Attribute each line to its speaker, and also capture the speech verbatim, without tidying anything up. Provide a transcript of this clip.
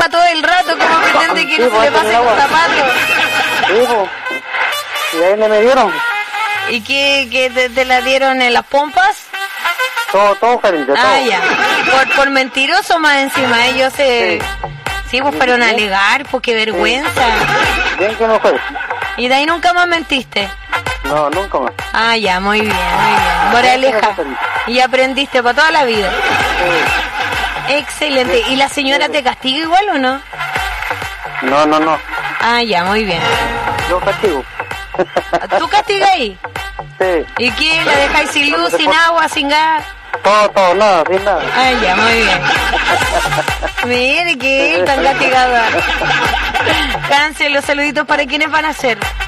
Speaker 1: pompa todo el rato, como pretende que
Speaker 2: Sí,
Speaker 1: no se
Speaker 2: pues,
Speaker 1: le pase
Speaker 2: tenía
Speaker 1: con
Speaker 2: agua.
Speaker 1: zapatos.
Speaker 2: Sí, pues. Y ahí me dieron.
Speaker 1: ¿Y qué, qué te, te la dieron en las pompas?
Speaker 2: Todo, todo, cariño, todo.
Speaker 1: Ah, ya. Por, por mentiroso más encima, ellos se...
Speaker 2: Sí.
Speaker 1: Sí, pues fueron a alegar, pues qué vergüenza.
Speaker 2: Bien que no fue.
Speaker 1: Y de ahí nunca más mentiste.
Speaker 2: No, nunca más.
Speaker 1: Ah, ya, muy bien, muy bien. Moraleja. Y aprendiste para toda la vida.
Speaker 2: Sí.
Speaker 1: Excelente. ¿Y la señora te castiga igual o no?
Speaker 2: No, no, no.
Speaker 1: Ah, ya, muy bien.
Speaker 2: Yo castigo.
Speaker 1: ¿Tú castigáis?
Speaker 2: Sí.
Speaker 1: ¿Y qué? ¿La dejáis sin luz, sin agua, sin gas?
Speaker 2: Todo, todo, nada, sin nada.
Speaker 1: Ah, ya, muy bien. Mire que tan castigada. Cáncer, los saluditos para quienes van a ser.